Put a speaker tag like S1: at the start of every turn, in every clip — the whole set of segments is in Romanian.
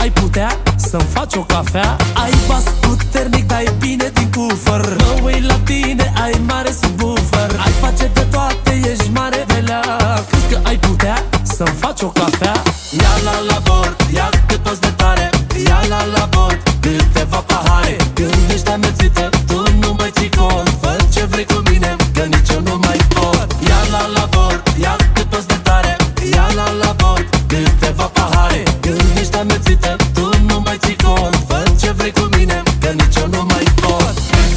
S1: ai putea să-mi faci o cafea? Ai bas puternic, dai bine din cufăr. Mă uit la tine, ai mare subwoofer. Ai face de toate, ești mare velea. Crezi că ai putea să-mi faci o cafea? Ia-la la bord, ia cât poți de tare. Ia-la la bord, câteva pahare. Când ești amețită, tu nu mai ții cont. Fă ce vrei cu mine, că nici eu nu mai pot. Ia-la la bord, ia cât poți de tare. Ia-la la bord, câteva pahare. Când ești amețită, tu nu mai ții cont. Fă ce vrei cu mine, că nici eu nu mai pot.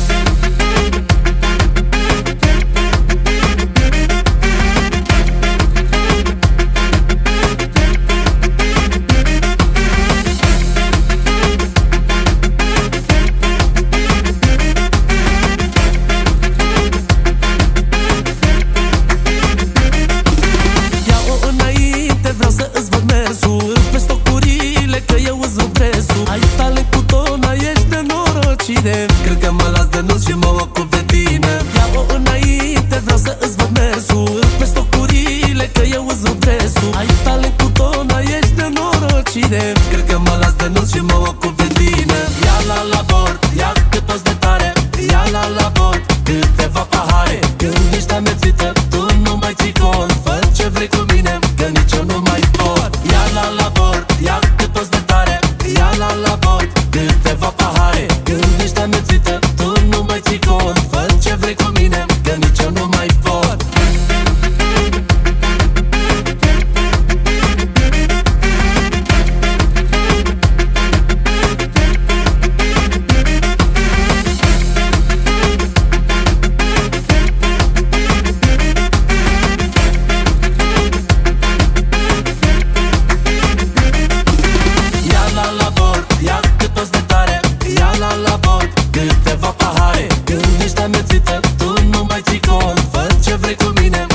S1: Cred că mă las de nuț și mă ocup de tine. Ia-o înainte, vreau să îți văd mersul. Pe stocurile că eu îți văd dresul. Ai talent cu tona, ești nenorocire. Cred că mă las de nuț și mă ocup de tine. Ia-la la bord, ia cât poți de tare. Ia-la la bord, câteva pahare. Când ești amețită, tu nu mai ții cont. Fă ce vrei cu mine, că nici eu nu mai pot. Ia-la la bord, ia cât poți de tare. Ia-la la bord, câteva pahare. Când ești amețită, tu nu mai ții cont. Fă ce vrei cu mine, că nici eu nu mai pot. Ia-la la bord, ia cât poți de tare. Ia-la la bord, câteva pahare. Când ești amețită, tu nu mai ții cont. Fă ce vrei cu mine,